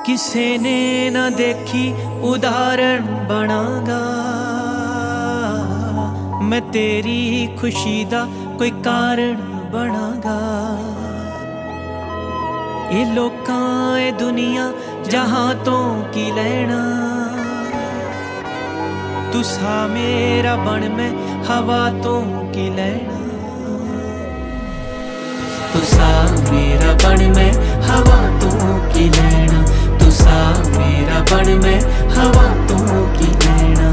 किसे ने न देखी उदाहरण बनागा। मैं तेरी खुशी दा कोई कारण बनागा। ये लोकां ए दुनिया जहां तो की लेना। तुसा मेरा बन मैं हवा तो की लेना। तुसा मेरा बन मैं हवा तो की लेना। तुसा मेरा बन मैं हवा तो की लेना।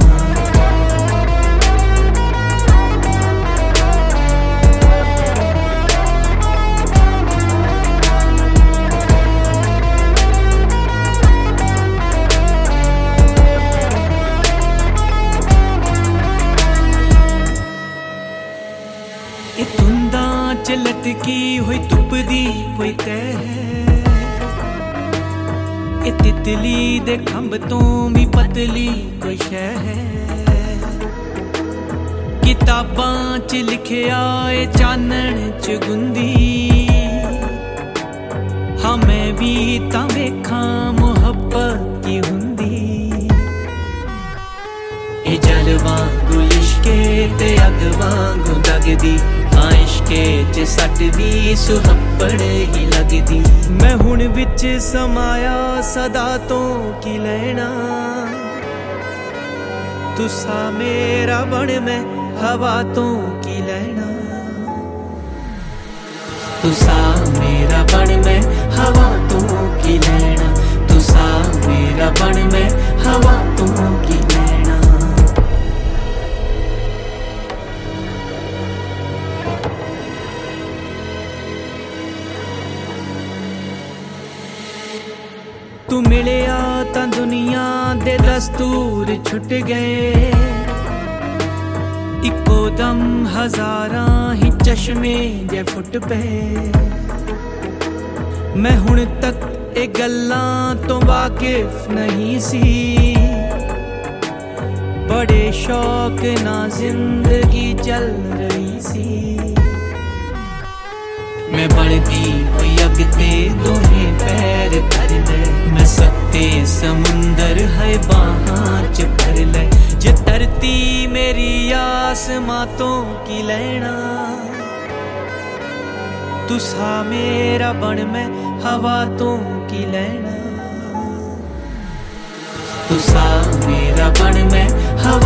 ये धुंदा च लटकी हुई धुप दी कोई तह है। ये तितली दे खंभ तो भी पतली कोई शह है। किताबां च लिखिया ए चानण च गुंदी। हाँ मैं भी तां वेखां मुहब्बत की हुंदी। ए जल वांगू लिशके ते अग वांगू दगदी। इश्के च सटदी सुहप्पड़ ही लगदी। मैं हुण विच समाया सदा तो की लेना। तुसा मेरा बन मैं हवा तो की लेना। तुसा मेरा बन मैं हवा तो की लेना। तुसा मेरा बन मैं हवा तो की लेना। तू मिलिया तां दुनिया दे दस्तूर छुट गए। इको दम हजारां ही चश्मे जे फुट पे। मैं हुण तक ए गल्लां तो वाकिफ नहीं सी। बड़े शौक ना जिंदगी चल रही सी। मैं बढ़ती हुई अगते दोहे पैर धर ले। मैं सत्ते समुंदर है बाहां च भर ले। जे धरती मेरी आसमां तो की लेना। तुसा मेरा बन मैं हवा तो की लेना। तुसा मेरा बन मैं हवा